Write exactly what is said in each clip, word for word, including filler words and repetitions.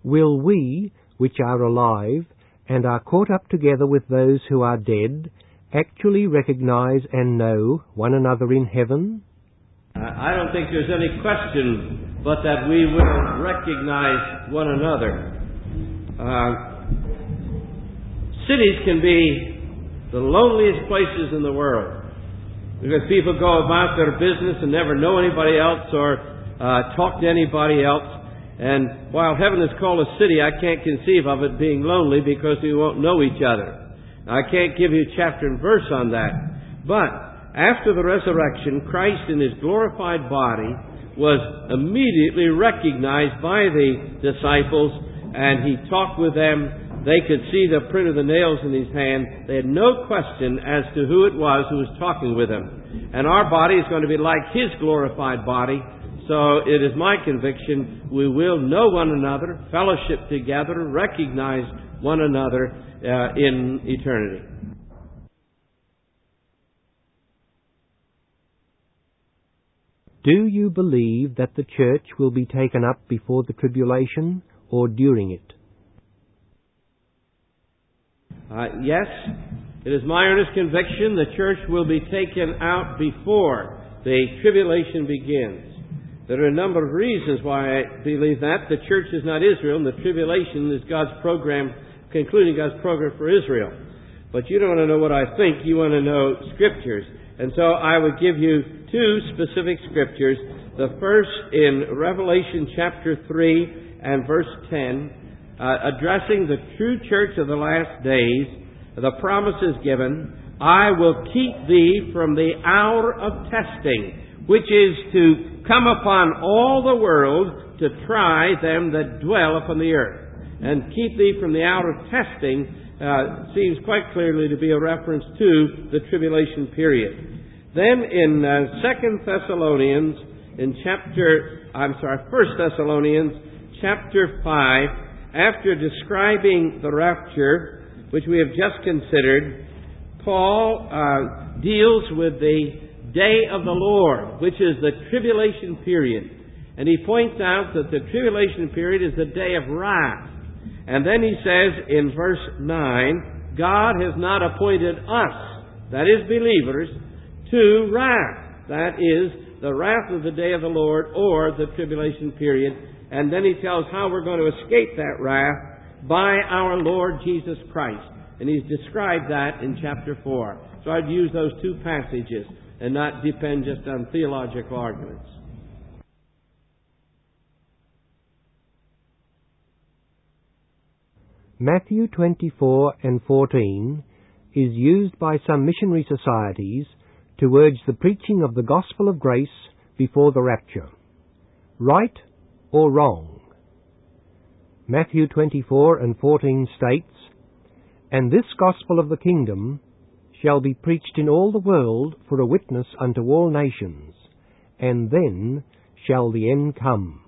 will we, which are alive, and are caught up together with those who are dead, actually recognize and know one another in heaven? I don't think there's any question but that we will recognize one another. Uh, cities can be the loneliest places in the world because people go about their business and never know anybody else or uh, talk to anybody else. And while heaven is called a city, I can't conceive of it being lonely because we won't know each other. I can't give you chapter and verse on that. But after the resurrection, Christ in His glorified body was immediately recognized by the disciples, and He talked with them. They could see the print of the nails in His hand. They had no question as to who it was who was talking with Him. And our body is going to be like His glorified body. So it is my conviction we will know one another, fellowship together, recognize one another uh, in eternity. Do you believe that the church will be taken up before the tribulation or during it? Uh, yes, it is my earnest conviction the church will be taken out before the tribulation begins. There are a number of reasons why I believe that. The church is not Israel, and the tribulation is God's program, concluding God's program for Israel. But you don't want to know what I think, you want to know Scriptures. And so I would give you two specific Scriptures. The first in Revelation chapter three and verse ten, uh, addressing the true church of the last days. The promise is given, I will keep thee from the hour of testing, which is to come upon all the world to try them that dwell upon the earth. And keep thee from the hour of testing uh, seems quite clearly to be a reference to the tribulation period. Then in uh, Second Thessalonians, in chapter, I'm sorry, First Thessalonians, chapter five, after describing the rapture, which we have just considered, Paul uh, deals with the day of the Lord, which is the tribulation period. And he points out that the tribulation period is the day of wrath. And then he says in verse nine, God has not appointed us, that is believers, to wrath. That is the wrath of the day of the Lord or the tribulation period. And then he tells how we're going to escape that wrath by our Lord Jesus Christ. And he's described that in chapter four. So I'd use those two passages and not depend just on theological arguments. Matthew twenty-four and fourteen is used by some missionary societies to urge the preaching of the gospel of grace before the rapture. Right or wrong? Matthew twenty-four and fourteen states, And this gospel of the kingdom shall be preached in all the world for a witness unto all nations, and then shall the end come.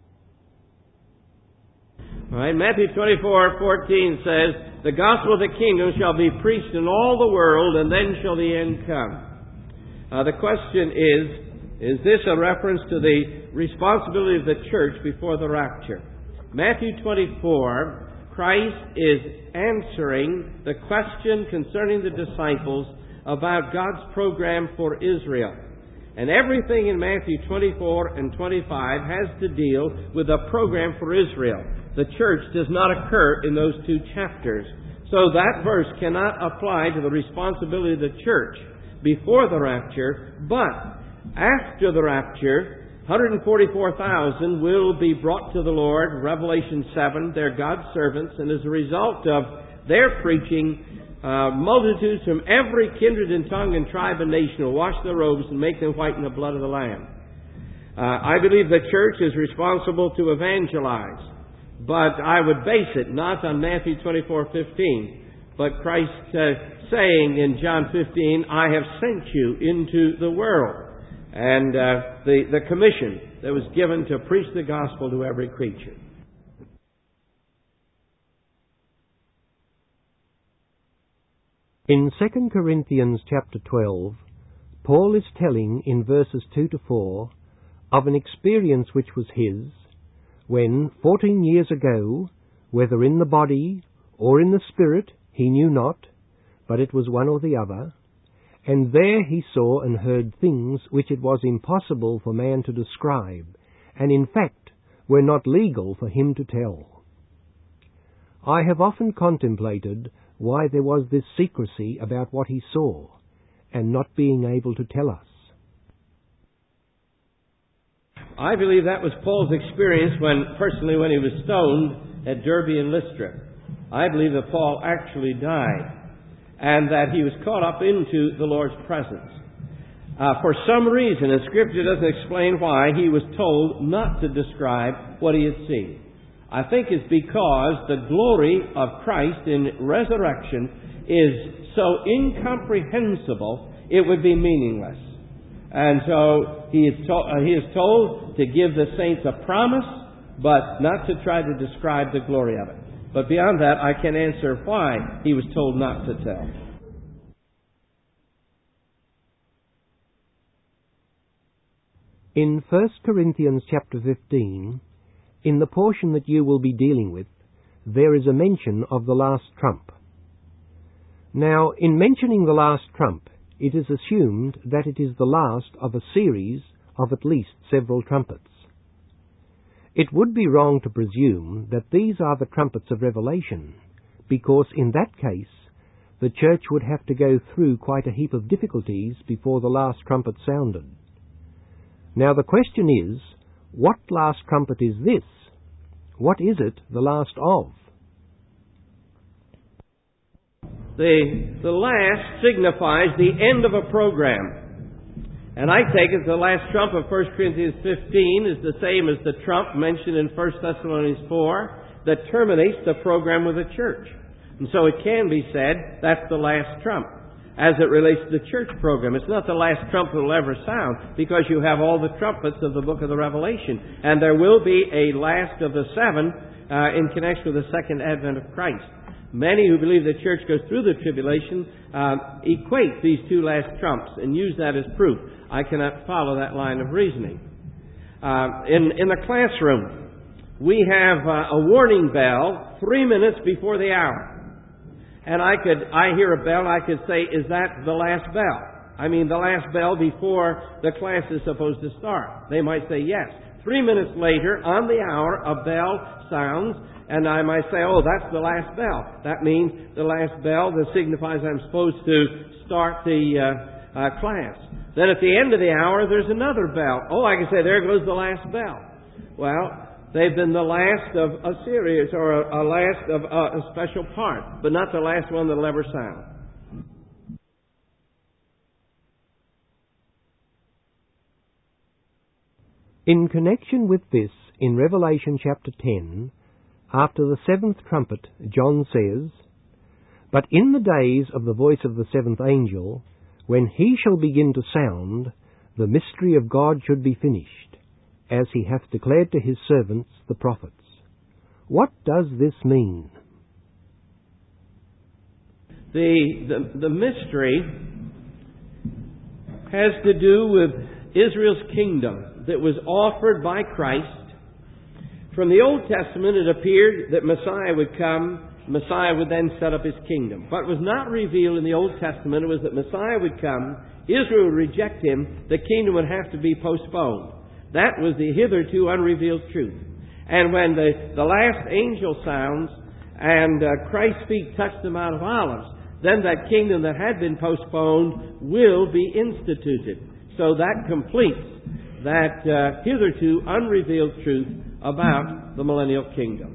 All right, Matthew twenty-four fourteen says, The gospel of the kingdom shall be preached in all the world, and then shall the end come. Uh, the question is, is this a reference to the responsibility of the church before the rapture? Matthew twenty-four, Christ is answering the question concerning the disciples about God's program for Israel. And everything in Matthew twenty-four and twenty-five has to deal with a program for Israel. The church does not occur in those two chapters. So that verse cannot apply to the responsibility of the church before the rapture, but after the rapture, one hundred forty-four thousand will be brought to the Lord. Revelation seven, they're God's servants, and as a result of their preaching, uh, multitudes from every kindred and tongue and tribe and nation will wash their robes and make them white in the blood of the Lamb. Uh, I believe the church is responsible to evangelize, but I would base it not on Matthew twenty-four fifteen, but Christ uh, saying in John fifteen, I have sent you into the world. And uh, the, the commission that was given to preach the gospel to every creature. In Second Corinthians chapter twelve, Paul is telling in verses two to four of an experience which was his, when, fourteen years ago, whether in the body or in the spirit, he knew not, but it was one or the other, and there he saw and heard things which it was impossible for man to describe, and in fact were not legal for him to tell. I have often contemplated why there was this secrecy about what he saw, and not being able to tell us. I believe that was Paul's experience when, personally, when he was stoned at Derbe and Lystra. I believe that Paul actually died, and that he was caught up into the Lord's presence. Uh, for some reason, and Scripture doesn't explain why, he was told not to describe what he had seen. I think it's because the glory of Christ in resurrection is so incomprehensible, it would be meaningless. And so he is, to- uh, he is told to give the saints a promise, but not to try to describe the glory of it. But beyond that, I can answer why he was told not to tell. In First Corinthians chapter fifteen, in the portion that you will be dealing with, there is a mention of the last trump. Now, in mentioning the last trump, it is assumed that it is the last of a series of at least several trumpets. It would be wrong to presume that these are the trumpets of Revelation, because in that case the church would have to go through quite a heap of difficulties before the last trumpet sounded. Now the question is, what last trumpet is this? What is it the last of? The, the last signifies the end of a program. And I take it the last trump of First Corinthians fifteen is the same as the trump mentioned in First Thessalonians four that terminates the program of the church. And so it can be said that's the last trump as it relates to the church program. It's not the last trump that will ever sound, because you have all the trumpets of the book of the Revelation. And there will be a last of the seven uh, in connection with the second advent of Christ. Many who believe the church goes through the tribulation uh, equate these two last trumps and use that as proof. I cannot follow that line of reasoning. Uh, in, in the classroom, we have uh, a warning bell three minutes before the hour. And I could, I hear a bell, I could say, is that the last bell? I mean, the last bell before the class is supposed to start. They might say yes. Three minutes later, on the hour, a bell sounds, and I might say, oh, that's the last bell. That means the last bell that signifies I'm supposed to start the uh, uh, class. Then at the end of the hour, there's another bell. Oh, I can say, there goes the last bell. Well, they've been the last of a series, or a, a last of a, a special part, but not the last one that'll ever sound. In connection with this, in Revelation chapter ten, after the seventh trumpet, John says, "But in the days of the voice of the seventh angel, when he shall begin to sound, the mystery of God should be finished, as he hath declared to his servants the prophets." What does this mean? The, the, the mystery has to do with Israel's kingdom that was offered by Christ. From the Old Testament, it appeared that Messiah would come, Messiah would then set up his kingdom. What was not revealed in the Old Testament was that Messiah would come, Israel would reject him, the kingdom would have to be postponed. That was the hitherto unrevealed truth. And when the, the last angel sounds and uh, Christ's feet touch the Mount of Olives, then that kingdom that had been postponed will be instituted. So that completes that uh, hitherto unrevealed truth about the millennial kingdom.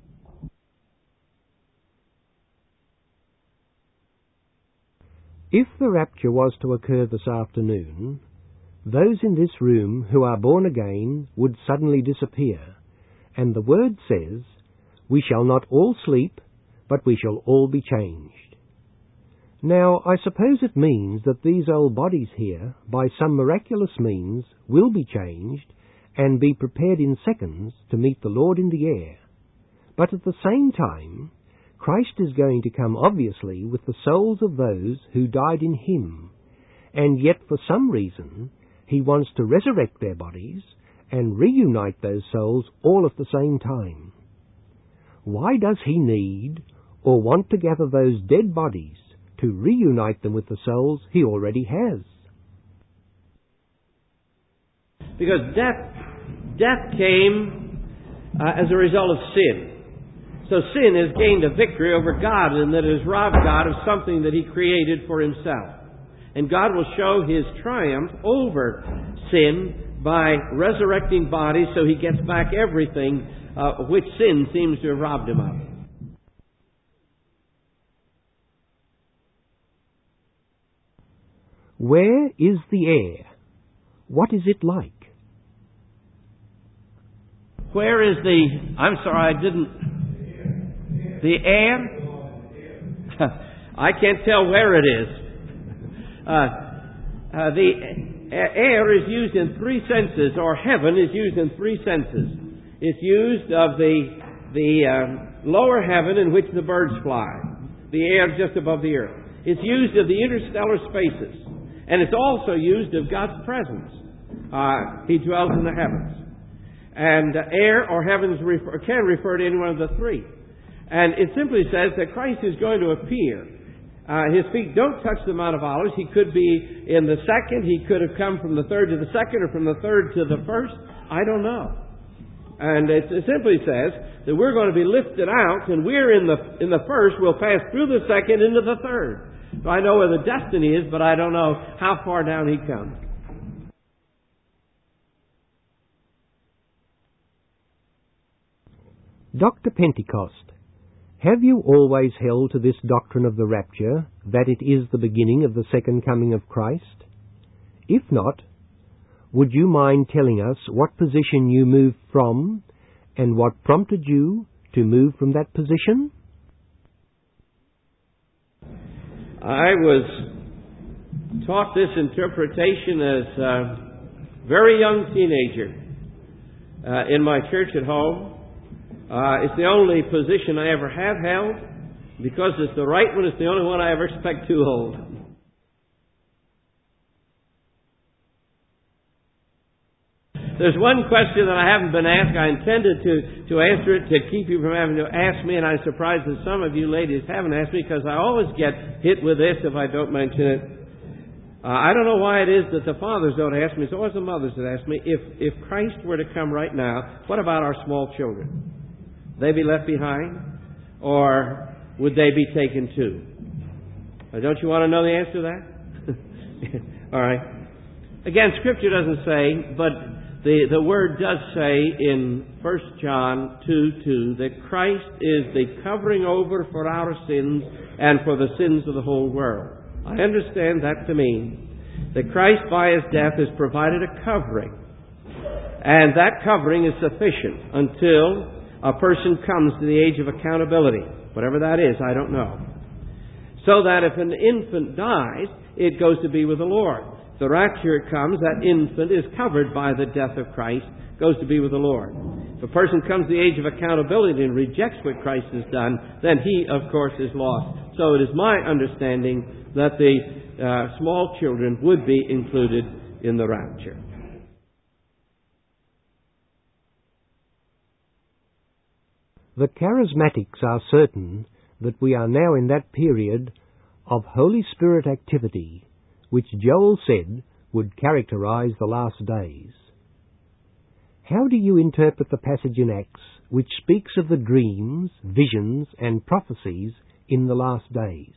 If the rapture was to occur this afternoon, those in this room who are born again would suddenly disappear, and the Word says, "We shall not all sleep, but we shall all be changed." Now, I suppose it means that these old bodies here, by some miraculous means, will be changed and be prepared in seconds to meet the Lord in the air. But at the same time, Christ is going to come obviously with the souls of those who died in him, and yet for some reason he wants to resurrect their bodies and reunite those souls all at the same time. Why does he need or want to gather those dead bodies to reunite them with the souls he already has? Because death, death came uh, as a result of sin. So sin has gained a victory over God, and that has robbed God of something that He created for Himself. And God will show His triumph over sin by resurrecting bodies, so He gets back everything uh, which sin seems to have robbed Him of. Where is the air? What is it like? Where is the... I'm sorry, I didn't... The air? I can't tell where it is. Uh, uh, the air is used in three senses, or heaven is used in three senses. It's used of the, the uh, lower heaven in which the birds fly, the air just above the earth. It's used of the interstellar spaces. And it's also used of God's presence. Uh, he dwells in the heavens. And uh, air or heavens refer, can refer to any one of the three. And it simply says that Christ is going to appear. Uh, his feet don't touch the Mount of Olives. He could be in the second. He could have come from the third to the second, or from the third to the first. I don't know. And it, it simply says that we're going to be lifted out, and we're in the in the first. We'll pass through the second into the third. So I know where the destiny is, but I don't know how far down He comes. Doctor Pentecost, have you always held to this doctrine of the rapture, that it is the beginning of the second coming of Christ? If not, would you mind telling us what position you moved from, and what prompted you to move from that position? I was taught this interpretation as a very young teenager uh, in my church at home. Uh, it's the only position I ever have held. Because it's the right one, it's the only one I ever expect to hold. There's one question that I haven't been asked. I intended to, to answer it to keep you from having to ask me, and I'm surprised that some of you ladies haven't asked me, because I always get hit with this if I don't mention it. Uh, I don't know why it is that the fathers don't ask me. It's always the mothers that ask me, if, if Christ were to come right now, what about our small children? Would they be left behind? Or would they be taken too? Uh, don't you want to know the answer to that? All right. Again, Scripture doesn't say, but The, the Word does say in First John two two that Christ is the covering over for our sins and for the sins of the whole world. I understand that to mean that Christ by His death has provided a covering. And that covering is sufficient until a person comes to the age of accountability. Whatever that is, I don't know. So that if an infant dies, it goes to be with the Lord. The rapture comes, that infant is covered by the death of Christ, goes to be with the Lord. If a person comes to the age of accountability and rejects what Christ has done, then he, of course, is lost. So it is my understanding that the uh, small children would be included in the rapture. The charismatics are certain that we are now in that period of Holy Spirit activity, which Joel said would characterize the last days. How do you interpret the passage in Acts which speaks of the dreams, visions, and prophecies in the last days?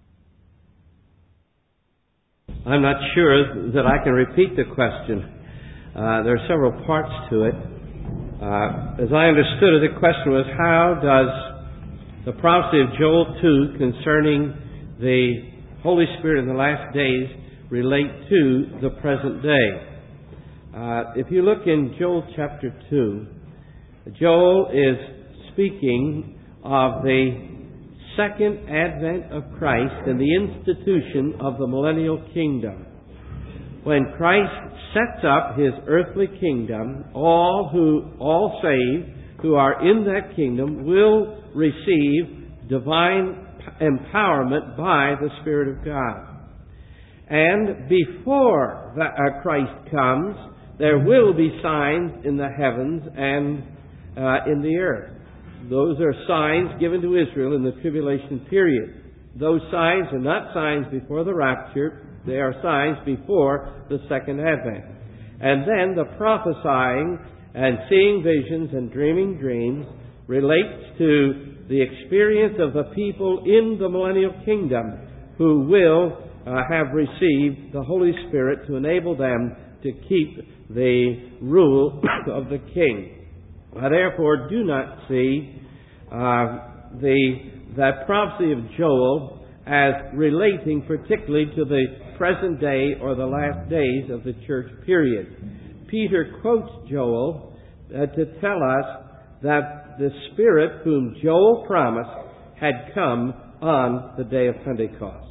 I'm not sure that I can repeat the question. Uh, there are several parts to it. Uh, as I understood it, the question was, how does the prophecy of Joel two concerning the Holy Spirit in the last days relate to the present day? Uh, if you look in Joel chapter two, Joel is speaking of the second advent of Christ and the institution of the millennial kingdom. When Christ sets up His earthly kingdom, all who, all saved who are in that kingdom will receive divine empowerment by the Spirit of God. And before that, uh, Christ comes, there will be signs in the heavens and uh, in the earth. Those are signs given to Israel in the tribulation period. Those signs are not signs before the rapture. They are signs before the second advent. And then the prophesying and seeing visions and dreaming dreams relates to the experience of the people in the millennial kingdom who will uh, have received the Holy Spirit to enable them to keep the rule of the King. I therefore do not see uh, the that prophecy of Joel as relating particularly to the present day or the last days of the church period. Peter quotes Joel uh, to tell us that the Spirit whom Joel promised had come on the day of Pentecost.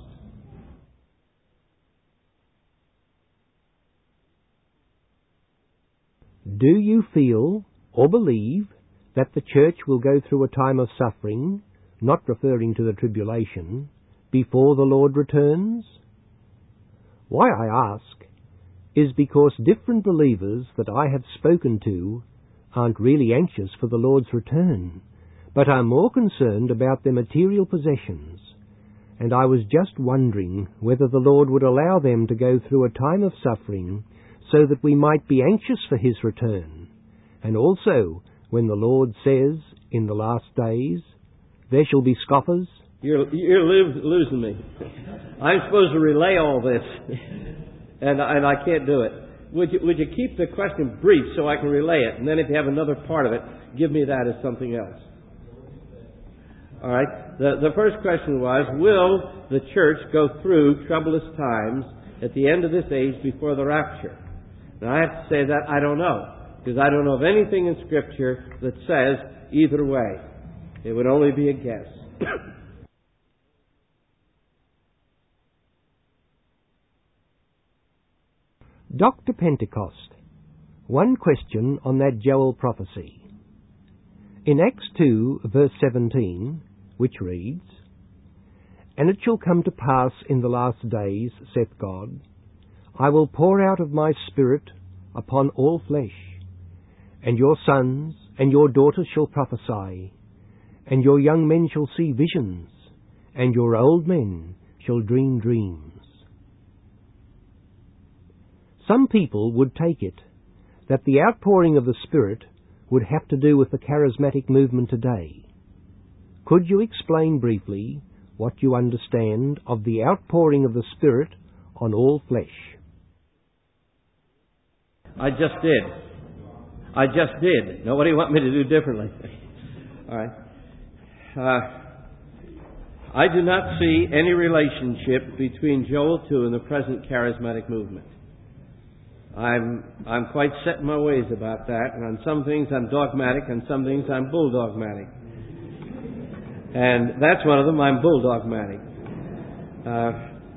Do you feel or believe that the church will go through a time of suffering, not referring to the tribulation, before the Lord returns? Why I ask is because different believers that I have spoken to aren't really anxious for the Lord's return, but are more concerned about their material possessions. And I was just wondering whether the Lord would allow them to go through a time of suffering so that we might be anxious for His return. And also, when the Lord says in the last days, there shall be scoffers. You're, you're lo- losing me. I'm supposed to relay all this, and, and I can't do it. Would you, would you keep the question brief so I can relay it? And then if you have another part of it, give me that as something else. All right. The, the first question was, will the church go through troublous times at the end of this age before the rapture? Now, I have to say that I don't know, because I don't know of anything in Scripture that says either way. It would only be a guess. Doctor Pentecost. One question on that Joel prophecy. In Acts two, verse seventeen, which reads, "And it shall come to pass in the last days, saith God, I will pour out of my Spirit upon all flesh, and your sons and your daughters shall prophesy, and your young men shall see visions, and your old men shall dream dreams." Some people would take it that the outpouring of the Spirit would have to do with the charismatic movement today. Could you explain briefly what you understand of the outpouring of the Spirit on all flesh? I just did. I just did. Now, what do you want me to do differently? All right. Uh, I do not see any relationship between Joel two and the present charismatic movement. I'm I'm quite set in my ways about that, and on some things I'm dogmatic, and some things I'm bulldogmatic. And that's one of them. I'm bulldogmatic. Uh,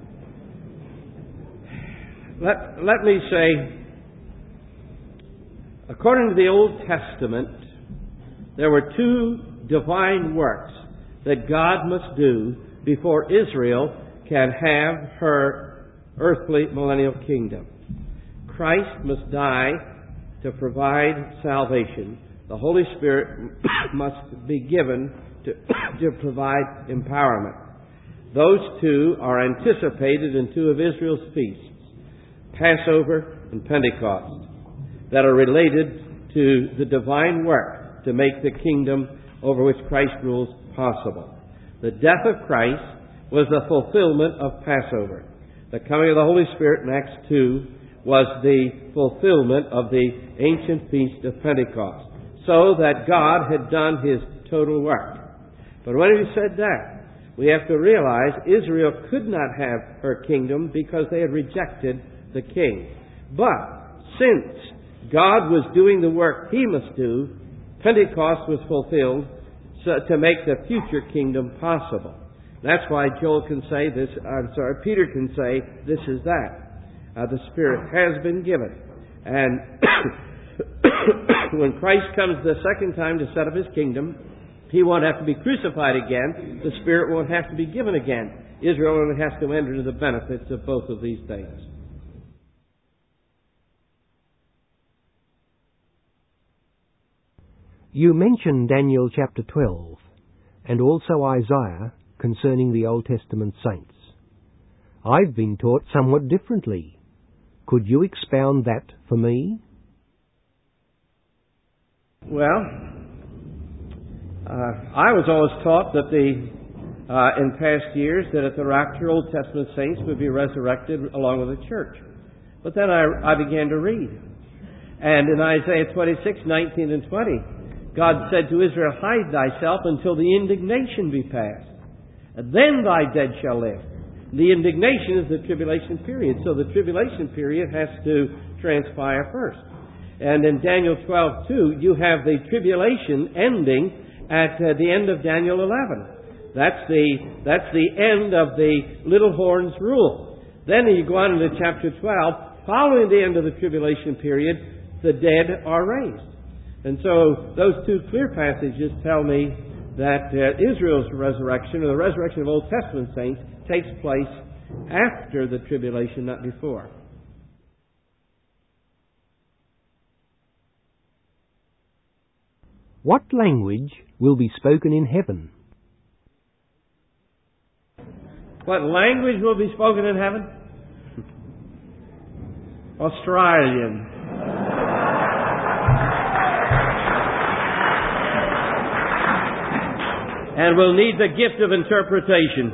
let let me say, according to the Old Testament, there were two divine works that God must do before Israel can have her earthly millennial kingdom. Christ must die to provide salvation. The Holy Spirit must be given to, to provide empowerment. Those two are anticipated in two of Israel's feasts, Passover and Pentecost, that are related to the divine work to make the kingdom over which Christ rules possible. The death of Christ was the fulfillment of Passover. The coming of the Holy Spirit in Acts two was the fulfillment of the ancient feast of Pentecost, so that God had done His total work. But when He said that, we have to realize Israel could not have her kingdom because they had rejected the king. But since God was doing the work He must do, Pentecost was fulfilled so, to make the future kingdom possible. That's why Joel can say this, I'm sorry, Peter can say, this is that. Uh, the Spirit has been given. And when Christ comes the second time to set up His kingdom, He won't have to be crucified again. The Spirit won't have to be given again. Israel only has to enter into the benefits of both of these things. You mention Daniel chapter twelve, and also Isaiah concerning the Old Testament saints. I've been taught somewhat differently. Could you expound that for me? Well, uh, I was always taught that the, uh, in past years, that at the rapture, Old Testament saints would be resurrected along with the church. But then I, I began to read. And in Isaiah twenty-six, nineteen and twenty, God said to Israel, "Hide thyself until the indignation be past. And then thy dead shall live." The indignation is the tribulation period. So the tribulation period has to transpire first. And in Daniel twelve two, you have the tribulation ending at uh, the end of Daniel eleven. That's the, that's the end of the little horn's rule. Then you go on into chapter twelve. Following the end of the tribulation period, the dead are raised. And so those two clear passages tell me that uh, Israel's resurrection, or the resurrection of Old Testament saints, takes place after the tribulation, not before. What language will be spoken in heaven? What language will be spoken in heaven? Australian. And we'll need the gift of interpretation.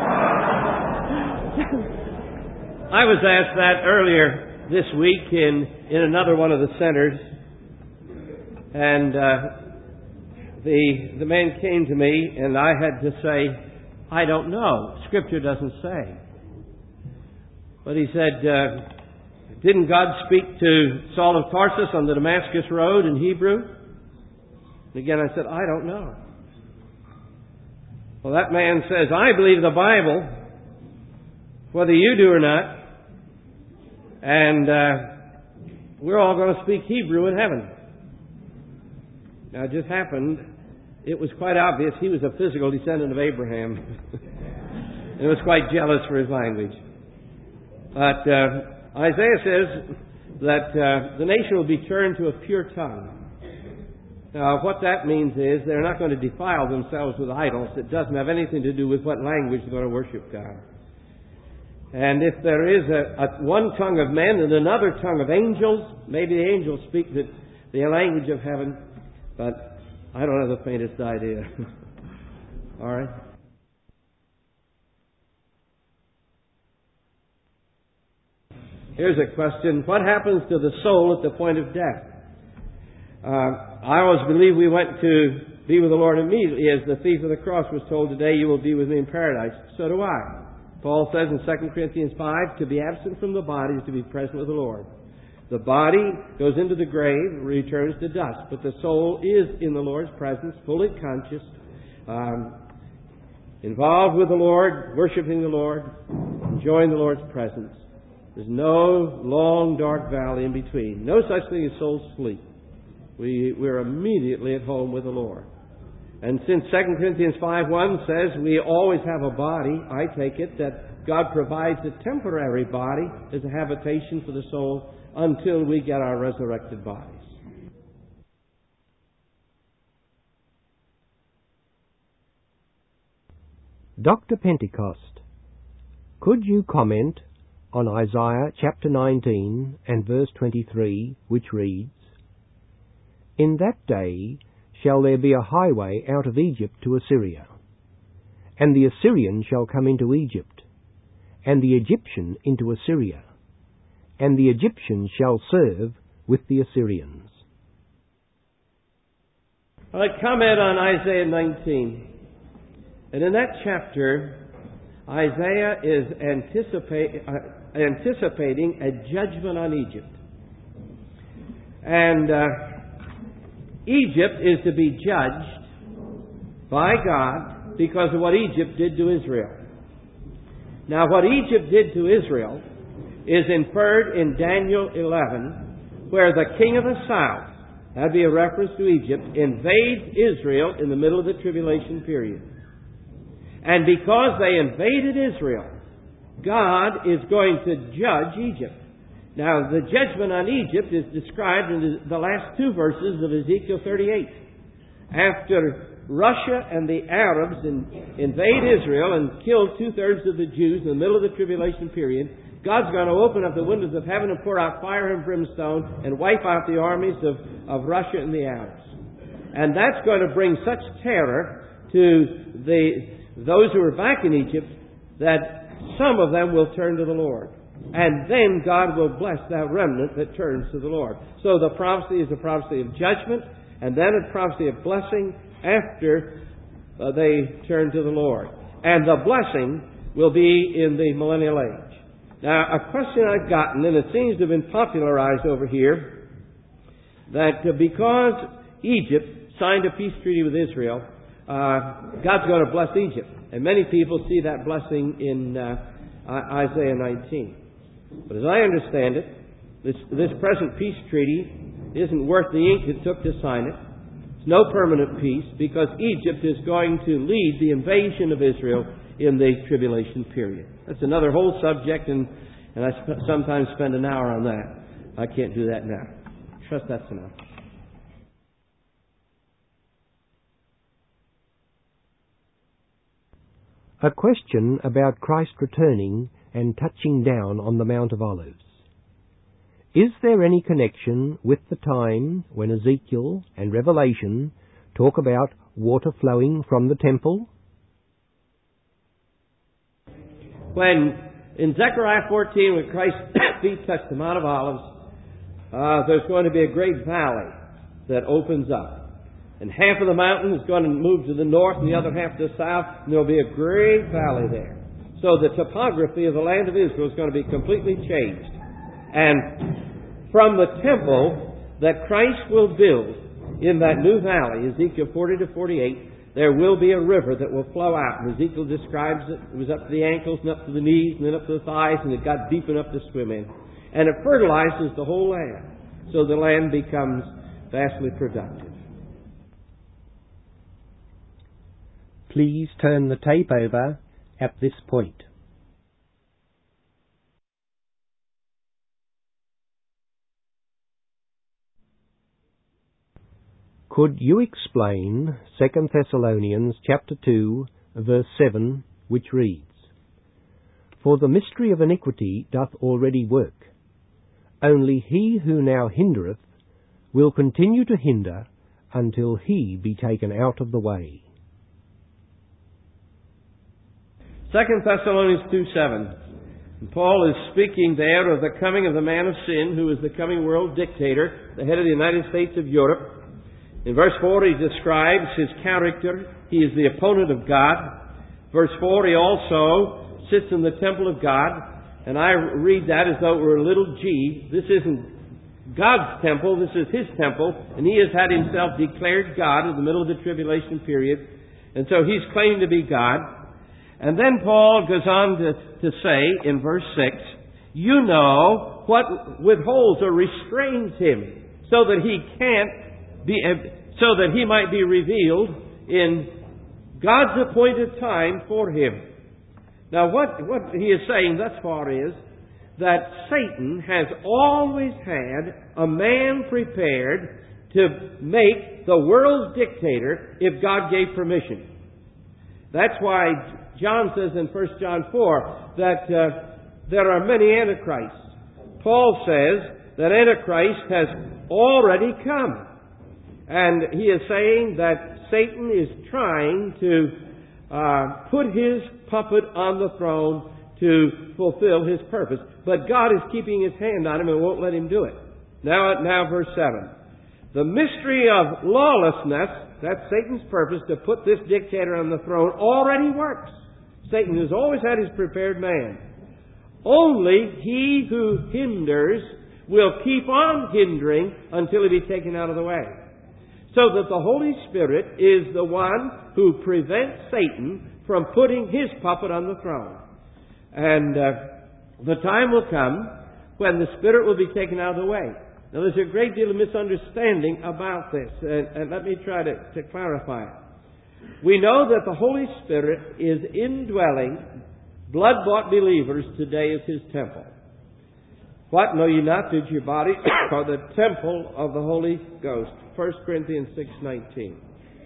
I was asked that earlier this week in, in another one of the centers. And uh, the, the man came to me and I had to say, I don't know. Scripture doesn't say. But he said, uh, didn't God speak to Saul of Tarsus on the Damascus Road in Hebrew? And again I said, I don't know. Well, that man says, I believe the Bible, whether you do or not, and uh, we're all going to speak Hebrew in heaven. Now, it just happened, it was quite obvious he was a physical descendant of Abraham. And he was quite jealous for his language. But uh, Isaiah says that uh, the nation will be turned to a pure tongue. Now, what that means is they're not going to defile themselves with idols. It doesn't have anything to do with what language they're going to worship God. And if there is a, a one tongue of men and another tongue of angels, maybe the angels speak the, the language of heaven, but I don't have the faintest idea. All right? Here's a question. What happens to the soul at the point of death? Uh, I always believe we went to be with the Lord immediately. As the thief of the cross was told today, you will be with me in paradise. So do I. Paul says in Second Corinthians five, to be absent from the body is to be present with the Lord. The body goes into the grave, returns to dust, but the soul is in the Lord's presence, fully conscious, um, involved with the Lord, worshiping the Lord, enjoying the Lord's presence. There's no long, dark valley in between. No such thing as soul sleep. We, we're immediately at home with the Lord. And since Second Corinthians five one says we always have a body, I take it that God provides a temporary body as a habitation for the soul until we get our resurrected bodies. Doctor Pentecost, could you comment on Isaiah chapter nineteen and verse twenty-three, which reads, in that day shall there be a highway out of Egypt to Assyria, and the Assyrian shall come into Egypt, and the Egyptian into Assyria, and the Egyptians shall serve with the Assyrians. I'd like to comment on Isaiah nineteen. And in that chapter, Isaiah is anticipate, uh, anticipating a judgment on Egypt. And uh, Egypt is to be judged by God because of what Egypt did to Israel. Now, what Egypt did to Israel is inferred in Daniel eleven, where the king of the south, that'd be a reference to Egypt, invades Israel in the middle of the tribulation period. And because they invaded Israel, God is going to judge Egypt. Now, the judgment on Egypt is described in the last two verses of Ezekiel thirty-eight. After Russia and the Arabs in, invade Israel and kill two-thirds of the Jews in the middle of the tribulation period, God's going to open up the windows of heaven and pour out fire and brimstone and wipe out the armies of, of Russia and the Arabs. And that's going to bring such terror to the those who are back in Egypt that some of them will turn to the Lord. And then God will bless that remnant that turns to the Lord. So the prophecy is a prophecy of judgment, and then a prophecy of blessing after uh, they turn to the Lord. And the blessing will be in the millennial age. Now, a question I've gotten, and it seems to have been popularized over here, that uh, because Egypt signed a peace treaty with Israel, uh, God's going to bless Egypt. And many people see that blessing in uh, Isaiah nineteen. But as I understand it, this, this present peace treaty isn't worth the ink it took to sign it. It's no permanent peace, because Egypt is going to lead the invasion of Israel in the tribulation period. That's another whole subject, and, and I sp- sometimes spend an hour on that. I can't do that now. Trust that's enough. A question about Christ returning and touching down on the Mount of Olives. Is there any connection with the time when Ezekiel and Revelation talk about water flowing from the temple? When in Zechariah fourteen, when Christ's feet touch the Mount of Olives, uh, there's going to be a great valley that opens up. And half of the mountain is going to move to the north and the other half to the south, and there will be a great valley there. So the topography of the land of Israel is going to be completely changed. And from the temple that Christ will build in that new valley, Ezekiel forty to forty-eight, there will be a river that will flow out. And Ezekiel describes it. It was up to the ankles and up to the knees and then up to the thighs, and it got deep enough to swim in. And it fertilizes the whole land. So the land becomes vastly productive. Please turn the tape over at this point. Could you explain Second Thessalonians chapter two, verse seven, which reads, "For the mystery of iniquity doth already work. Only he who now hindereth will continue to hinder until he be taken out of the way." Second Thessalonians two seven. And Paul is speaking there of the coming of the man of sin, who is the coming world dictator, the head of the United States of Europe. In verse four, he describes his character. He is the opponent of God. Verse four, he also sits in the temple of God. And I read that as though it were a little g. This isn't God's temple, this is his temple. And he has had himself declared God in the middle of the tribulation period. And so he's claiming to be God. And then Paul goes on to, to say in verse six, "You know what withholds or restrains him, so that he can't be, so that he might be revealed in God's appointed time for him." Now what, what he is saying thus far is that Satan has always had a man prepared to make the world's dictator if God gave permission. That's why John says in First John four that uh, there are many antichrists. Paul says that Antichrist has already come. And he is saying that Satan is trying to uh, put his puppet on the throne to fulfill his purpose. But God is keeping his hand on him and won't let him do it. Now, now verse seven. The mystery of lawlessness, that's Satan's purpose to put this dictator on the throne, already works. Satan has always had his prepared man. Only he who hinders will keep on hindering until he be taken out of the way. So that the Holy Spirit is the one who prevents Satan from putting his puppet on the throne. And uh, the time will come when the Spirit will be taken out of the way. Now there's a great deal of misunderstanding about this, and, and let me try to, to clarify it. We know that the Holy Spirit is indwelling blood-bought believers today as His temple. What? Know ye not that your body are the temple of the Holy Ghost? First Corinthians six nineteen.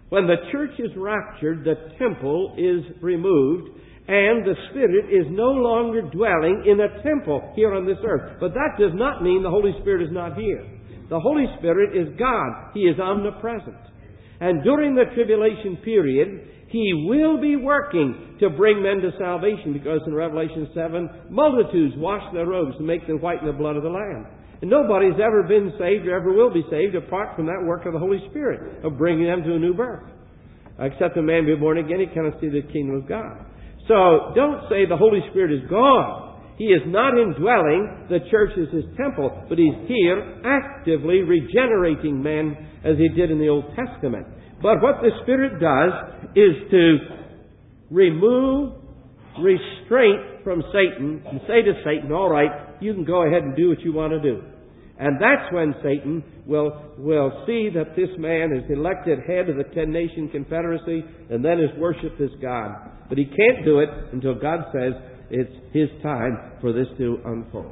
When the church is raptured, the temple is removed, and the Spirit is no longer dwelling in a temple here on this earth. But that does not mean the Holy Spirit is not here. The Holy Spirit is God. He is omnipresent. And during the tribulation period, He will be working to bring men to salvation, because in Revelation seven, multitudes wash their robes and make them white in the blood of the Lamb. And nobody's ever been saved or ever will be saved apart from that work of the Holy Spirit, of bringing them to a new birth. Except a man be born again, he cannot see the kingdom of God. So don't say the Holy Spirit is gone. He is not indwelling the church as His temple, but He's here actively regenerating men as He did in the Old Testament. But what the Spirit does is to remove restraint from Satan and say to Satan, all right, you can go ahead and do what you want to do. And that's when Satan will, will see that this man is elected head of the ten-nation confederacy, and then is worshipped as God. But he can't do it until God says it's His time for this to unfold.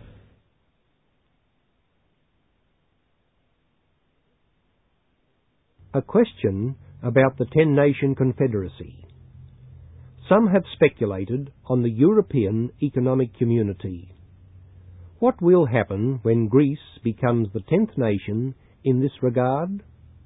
A question about the ten-nation confederacy. Some have speculated on the European Economic Community. What will happen when Greece becomes the tenth nation in this regard?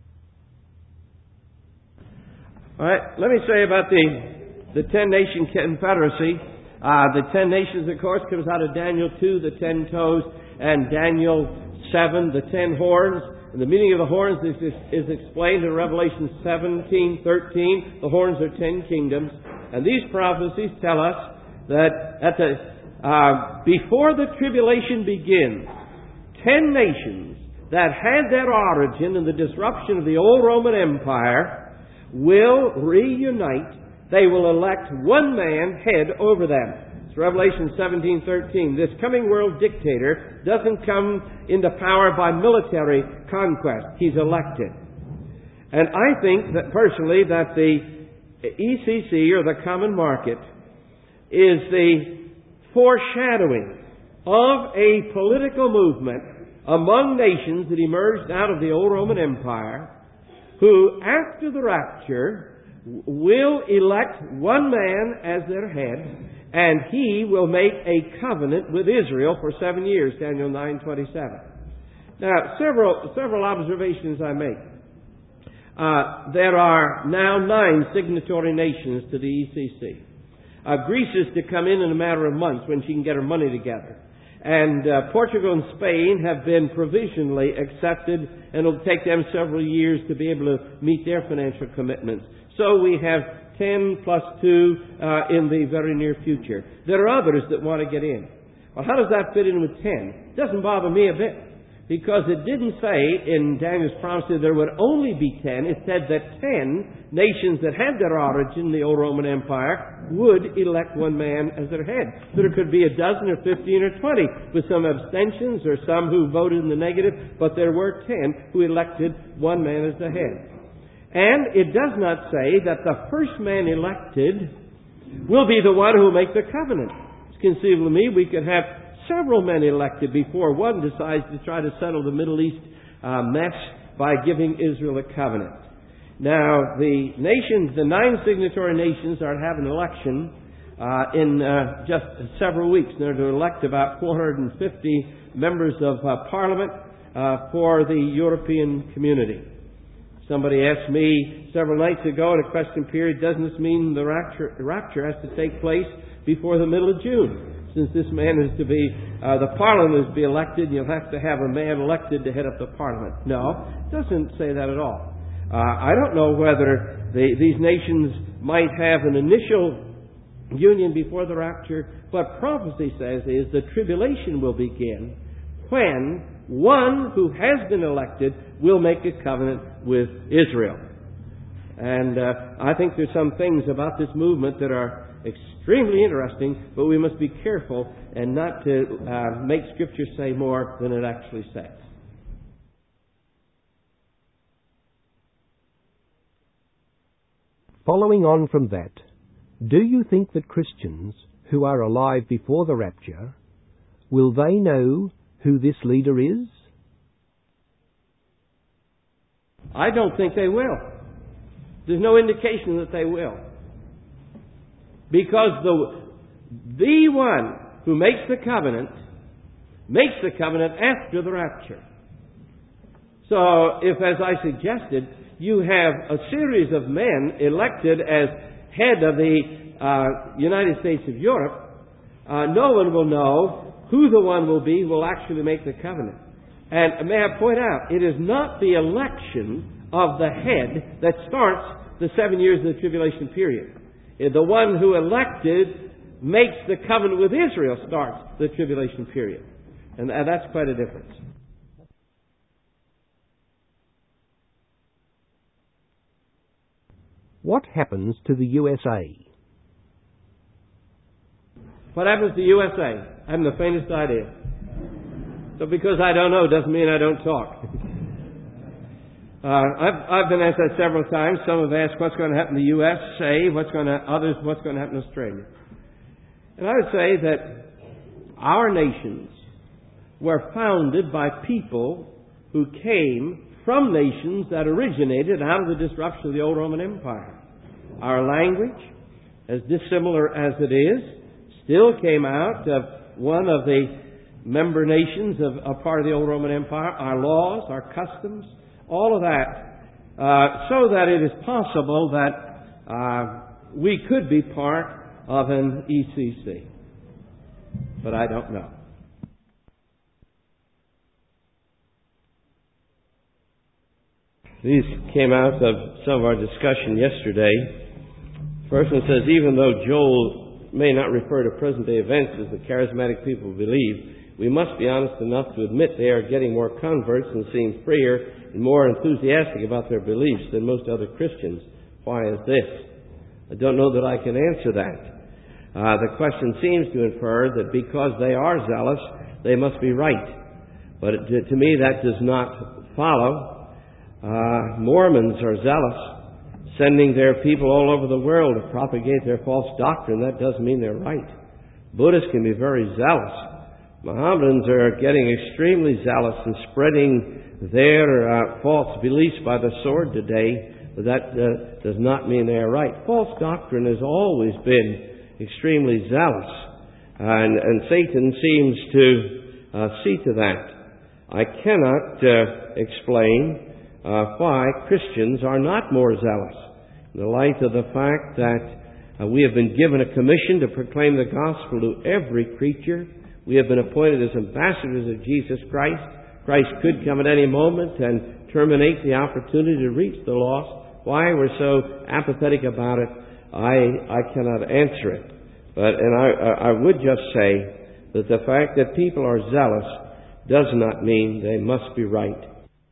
All right, let me say about the, the ten-nation confederacy. Uh, the ten nations, of course, comes out of Daniel two, the ten toes, and Daniel seven, the ten horns. And the meaning of the horns is, is, is explained in Revelation seventeen, thirteen. The horns are ten kingdoms. And these prophecies tell us that at the uh, before the tribulation begins, ten nations that had their origin in the disruption of the old Roman Empire will reunite. They will elect one man head over them. It's Revelation seventeen thirteen. This coming world dictator doesn't come into power by military conquest. He's elected. And I think that personally that the E C C, or the common market, is the foreshadowing of a political movement among nations that emerged out of the old Roman Empire, who after the rapture will elect one man as their head, and he will make a covenant with Israel for seven years, Daniel nine twenty-seven. Now, several several observations I make. Uh, there are now nine signatory nations to the E C C. Uh, Greece is to come in in a matter of months when she can get her money together. And uh, Portugal and Spain have been provisionally accepted, and it'll take them several years to be able to meet their financial commitments. So we have ten plus two uh, in the very near future. There are others that want to get in. Well, how does that fit in with ten? It doesn't bother me a bit, because it didn't say in Daniel's promise that there would only be ten. It said that ten nations that had their origin in the old Roman Empire would elect one man as their head. So there could be a dozen or fifteen or twenty, with some abstentions or some who voted in the negative, but there were ten who elected one man as the head. And it does not say that the first man elected will be the one who will make the covenant. It's conceivable to me we could have several men elected before one decides to try to settle the Middle East uh, mess by giving Israel a covenant. Now, the nations, the nine signatory nations, are to have an election uh, in uh, just several weeks. They're to elect about four hundred fifty members of uh, Parliament uh, for the European community. Somebody asked me several nights ago in a question period, doesn't this mean the rapture, rapture has to take place before the middle of June? Since this man is to be, uh, the Parliament is to be elected, you'll have to have a man elected to head up the Parliament. No, it doesn't say that at all. Uh, I don't know whether the, these nations might have an initial union before the rapture, but prophecy says is the tribulation will begin when one who has been elected will make a covenant with Israel. And uh, I think there's some things about this movement that are extremely interesting, but we must be careful and not to uh, make Scripture say more than it actually says. Following on from that, do you think that Christians who are alive before the rapture, will they know who this leader is? I don't think they will. There's no indication that they will. Because the, the one who makes the covenant makes the covenant after the rapture. So if, as I suggested, you have a series of men elected as head of the uh, United States of Europe, uh, no one will know who the one will be who will actually make the covenant. And may I point out, it is not the election of the head that starts the seven years of the tribulation period. The one who elected makes the covenant with Israel starts the tribulation period. And that's quite a difference. What happens to the U S A? What happens to the U S A? I haven't the faintest idea. So because I don't know doesn't mean I don't talk. uh, I've, I've been asked that several times. Some have asked what's going to happen to the U S A, what's going to, others what's going to happen to Australia. And I would say that our nations were founded by people who came from nations that originated out of the disruption of the old Roman Empire. Our language, as dissimilar as it is, still came out of one of the member nations of a part of the old Roman Empire. Our laws, our customs, all of that, uh, so that it is possible that uh, we could be part of an E C C. But I don't know. These came out of some of our discussion yesterday. First one says, even though Joel may not refer to present-day events as the charismatic people believe, we must be honest enough to admit they are getting more converts and seem freer and more enthusiastic about their beliefs than most other Christians. Why is this? I don't know that I can answer that. Uh, the question seems to infer that because they are zealous, they must be right. But to, to me, that does not follow. Uh, Mormons are zealous, sending their people all over the world to propagate their false doctrine. That doesn't mean they're right. Buddhists can be very zealous. Mohammedans are getting extremely zealous and spreading their uh, false beliefs by the sword today, but that uh, does not mean they are right. False doctrine has always been extremely zealous, and, and Satan seems to uh, see to that. I cannot uh, explain uh, why Christians are not more zealous in the light of the fact that uh, we have been given a commission to proclaim the gospel to every creature. We have been appointed as ambassadors of Jesus Christ. Christ could come at any moment and terminate the opportunity to reach the lost. Why we're so apathetic about it, I, I cannot answer it. But, and I, I would just say that the fact that people are zealous does not mean they must be right.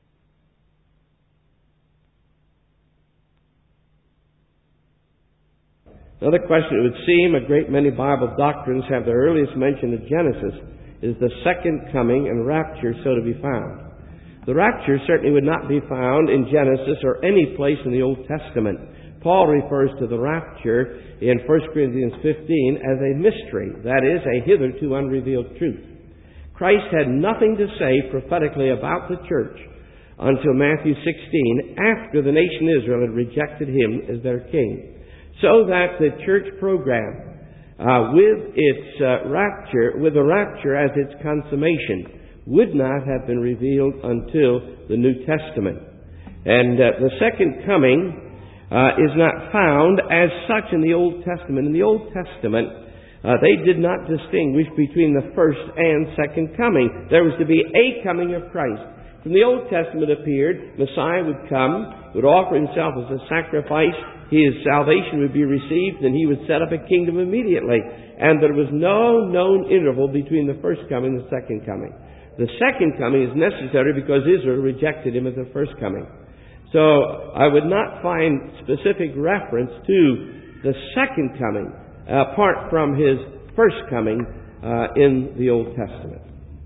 Another question, it would seem a great many Bible doctrines have their earliest mention of Genesis is the second coming and rapture so to be found. The rapture certainly would not be found in Genesis or any place in the Old Testament. Paul refers to the rapture in First Corinthians fifteen as a mystery, that is, a hitherto unrevealed truth. Christ had nothing to say prophetically about the church until Matthew sixteen, after the nation Israel had rejected him as their king. So that the church program, uh, with its uh, rapture, with the rapture as its consummation, would not have been revealed until the New Testament. And uh, the second coming uh, is not found as such in the Old Testament. In the Old Testament, uh, they did not distinguish between the first and second coming. There was to be a coming of Christ. From the Old Testament appeared, Messiah would come, would offer himself as a sacrifice, his salvation would be received, and he would set up a kingdom immediately. And there was no known interval between the first coming and the second coming. The second coming is necessary because Israel rejected him at the first coming. So I would not find specific reference to the second coming apart from his first coming uh, in the Old Testament.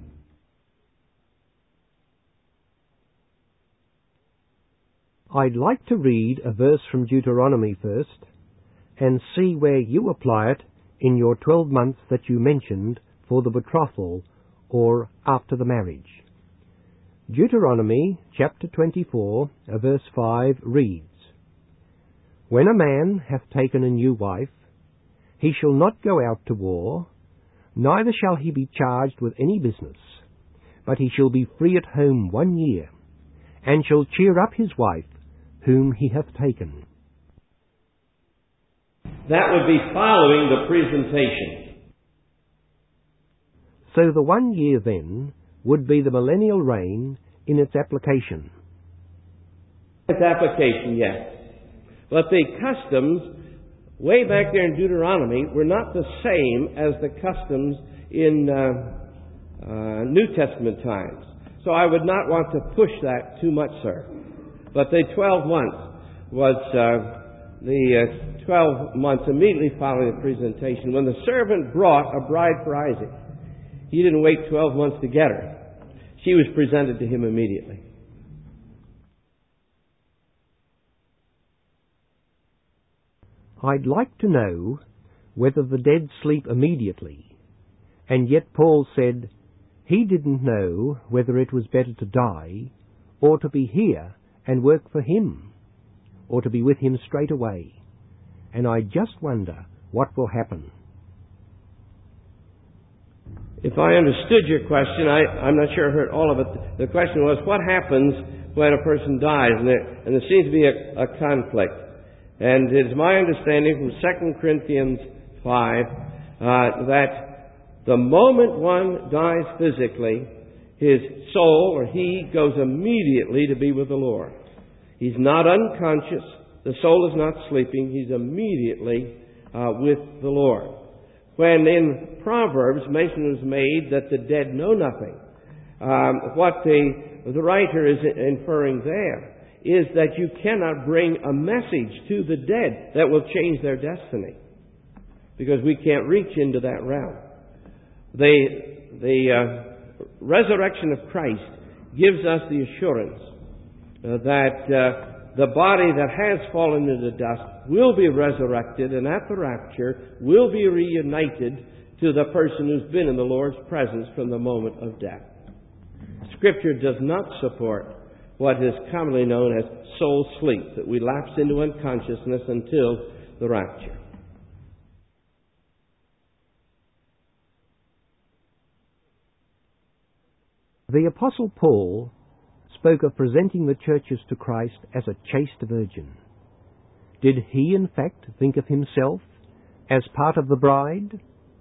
I'd like to read a verse from Deuteronomy first and see where you apply it in your twelve months that you mentioned for the betrothal or after the marriage. Deuteronomy chapter twenty-four, verse five reads, When a man hath taken a new wife, he shall not go out to war, neither shall he be charged with any business, but he shall be free at home one year, and shall cheer up his wife, whom he hath taken. That would be following the presentation. So the one year then would be the millennial reign in its application. Its application, yes. But the customs way back there in Deuteronomy were not the same as the customs in uh, uh, New Testament times. So I would not want to push that too much, sir. But the twelve months was uh, the uh, twelve months immediately following the presentation. When the servant brought a bride for Isaac, he didn't wait twelve months to get her. She was presented to him immediately. I'd like to know whether the dead sleep immediately, and yet Paul said he didn't know whether it was better to die or to be here and work for him, or to be with him straight away. And I just wonder what will happen. If I understood your question, I, I'm not sure I heard all of it. The question was, what happens when a person dies? And there, and there seems to be a, a conflict. And it's my understanding from Second Corinthians five uh, that the moment one dies physically, his soul or he goes immediately to be with the Lord. He's not unconscious. The soul is not sleeping. He's immediately uh, with the Lord. When in Proverbs mention is made that the dead know nothing, um, what the, the writer is inferring there is that you cannot bring a message to the dead that will change their destiny, because we can't reach into that realm. The, the uh, resurrection of Christ gives us the assurance uh, that uh, the body that has fallen into dust will be resurrected, and at the rapture will be reunited to the person who's been in the Lord's presence from the moment of death. Scripture does not support what is commonly known as soul sleep, that we lapse into unconsciousness until the rapture. The Apostle Paul spoke of presenting the churches to Christ as a chaste virgin. Did he, in fact, think of himself as part of the bride?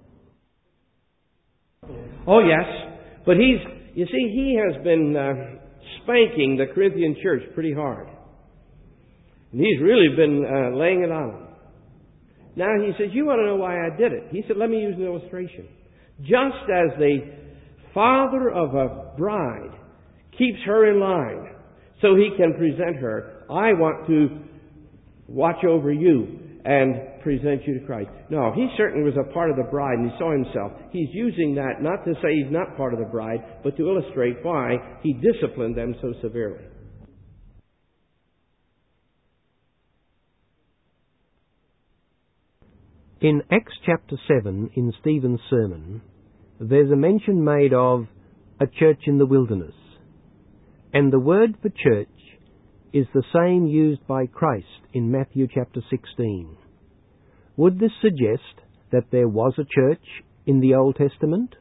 Oh, yes. But he's, you see, he has been uh, spanking the Corinthian church pretty hard. And he's really been uh, laying it on them. Now he says, you want to know why I did it? He said, let me use an illustration. Just as the father of a bride keeps her in line so he can present her, I want to watch over you and present you to Christ. No, he certainly was a part of the bride, and he saw himself. He's using that not to say he's not part of the bride, but to illustrate why he disciplined them so severely. In Acts chapter seven, in Stephen's sermon, there's a mention made of a church in the wilderness. And the word for church is the same used by Christ in Matthew chapter sixteen. Would this suggest that there was a church in the Old Testament?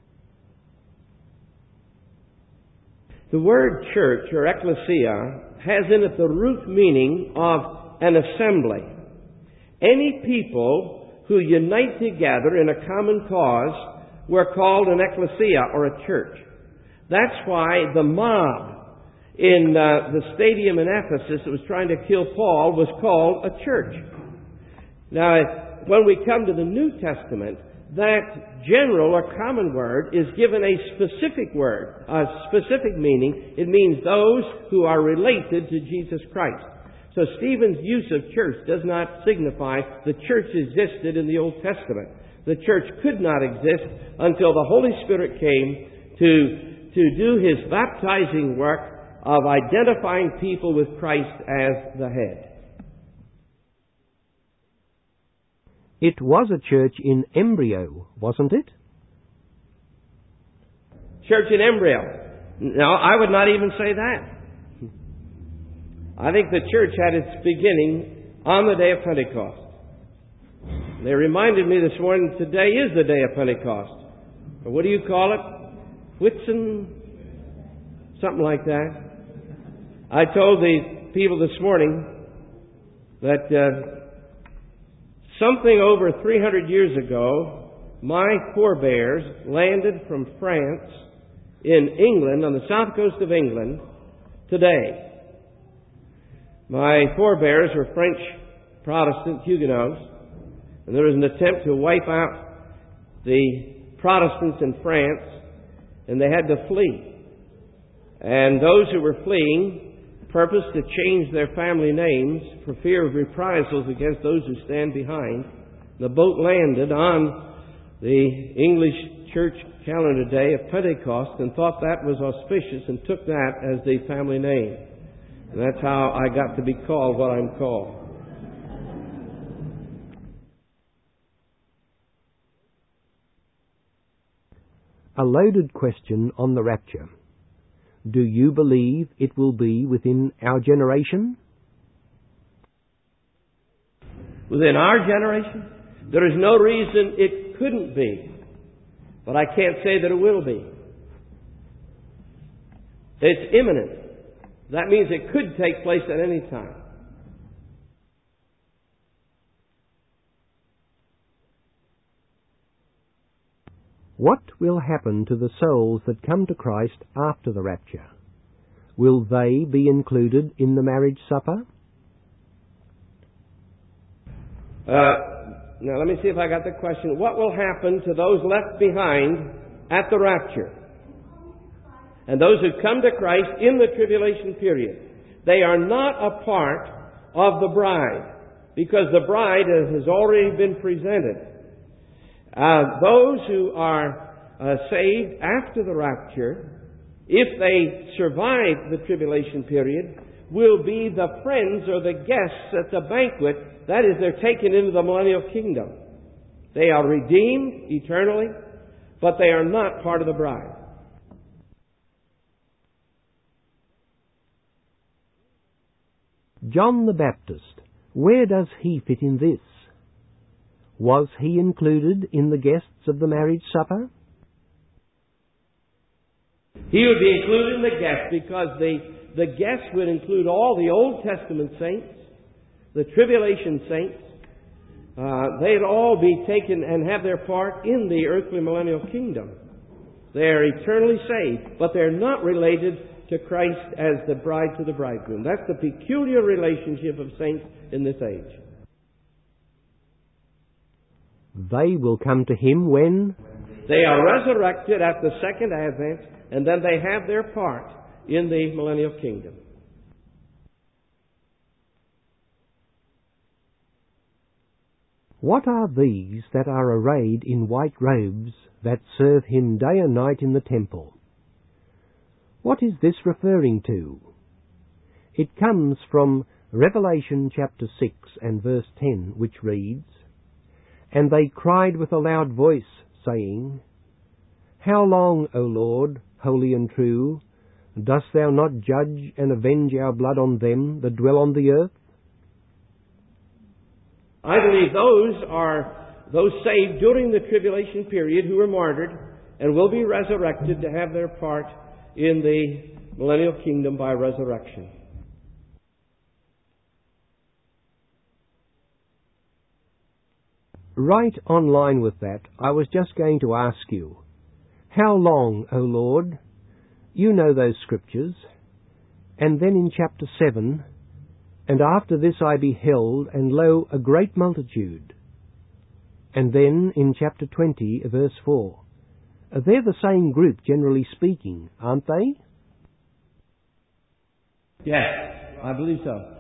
The word church, or ecclesia, has in it the root meaning of an assembly. Any people who unite together in a common cause were called an ecclesia, or a church. That's why the mob in uh, the stadium in Ephesus that was trying to kill Paul was called a church. Now, when we come to the New Testament, that general or common word is given a specific word, a specific meaning. It means those who are related to Jesus Christ. So Stephen's use of church does not signify the church existed in the Old Testament. The church could not exist until the Holy Spirit came to, to do his baptizing work of identifying people with Christ as the head. It was a church in embryo, wasn't it? Church in embryo. No, I would not even say that. I think the church had its beginning on the day of Pentecost. They reminded me this morning, today is the day of Pentecost. Or what do you call it? Whitsun? Something like that. I told the people this morning that uh, something over three hundred years ago, my forebears landed from France in England, on the south coast of England, today. My forebears were French Protestant Huguenots, and there was an attempt to wipe out the Protestants in France, and they had to flee. And those who were fleeing purposed to change their family names for fear of reprisals against those who stand behind. The boat landed on the English church calendar day of Pentecost and thought that was auspicious and took that as the family name. And that's how I got to be called what I'm called. A loaded question on the rapture. Do you believe it will be within our generation? Within our generation? There is no reason it couldn't be. But I can't say that it will be. It's imminent. That means it could take place at any time. What will happen to the souls that come to Christ after the rapture? Will they be included in the marriage supper? Uh, now let me see if I got the question. What will happen to those left behind at the rapture? And those who come to Christ in the tribulation period. They are not a part of the bride, because the bride has already been presented. Uh, those who are uh, saved after the rapture, if they survive the tribulation period, will be the friends or the guests at the banquet. That is, they're taken into the millennial kingdom. They are redeemed eternally, but they are not part of the bride. John the Baptist, where does he fit in this? Was he included in the guests of the marriage supper? He would be included in the guests because the, the guests would include all the Old Testament saints, the tribulation saints. Uh, they'd all be taken and have their part in the earthly millennial kingdom. They are eternally saved, but they're not related to Christ as the bride to the bridegroom. That's the peculiar relationship of saints in this age. They will come to him when? They are resurrected at the second advent, and then they have their part in the millennial kingdom. What are these that are arrayed in white robes that serve him day and night in the temple? What is this referring to? It comes from Revelation chapter six and verse ten, which reads, "And they cried with a loud voice, saying, How long, O Lord, holy and true, dost thou not judge and avenge our blood on them that dwell on the earth?" I believe those are those saved during the tribulation period who were martyred and will be resurrected to have their part in the millennial kingdom by resurrection. Right on line with that, I was just going to ask you, how long, O Lord? You know those scriptures. And then in chapter seven, "And after this I beheld, and lo, a great multitude." And then in chapter twenty, verse four. They're the same group, generally speaking, aren't they? Yes, I believe so.